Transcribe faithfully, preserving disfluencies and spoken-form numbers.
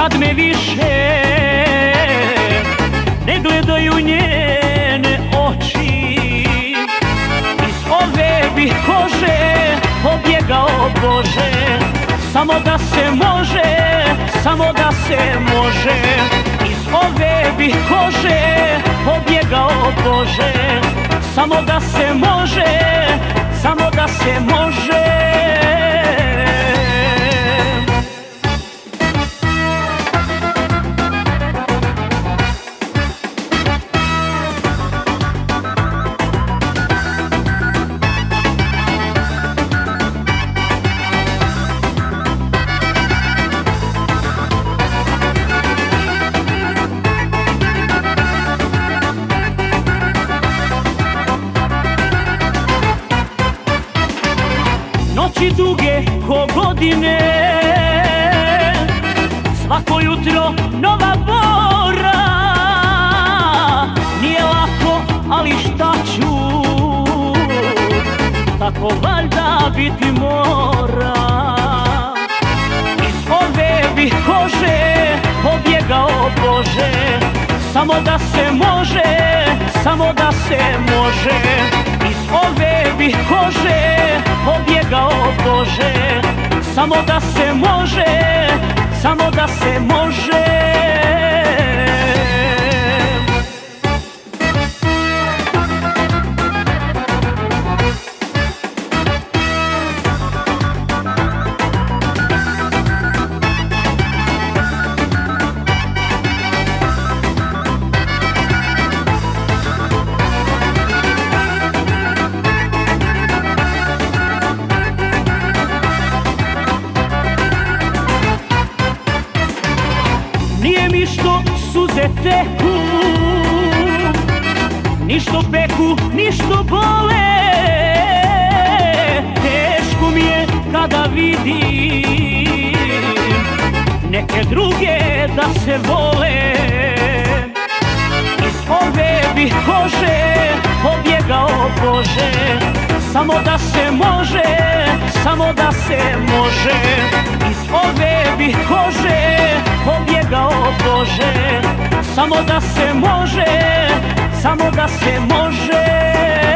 kad me više ne gledaju njene oči. Iz ove bih kože pobjegao, Bože, samo da se može, samo da se može. Iz ove bih kože pobjegao, Bože, samo da se može, samo da se može. Noći duge ko godine, svako jutro nova bora. Nije lako, ali šta ću, tako valjda biti mora. Iz ove bih kože pobjegao, Bože, samo da se može, samo da se može. Iz ove bih kože pobjegao, Bože, samo da se može, samo da se može. Nije mi što suze teku, ni što peku, ni što bole. Teško mi je kada vidim neke druge da se vole. Iz ove bih kože pobjegao, Bože, samo da se može, samo da se može. Iz ove bih kože pobjegao, Bože, samo da se može, samo da se može.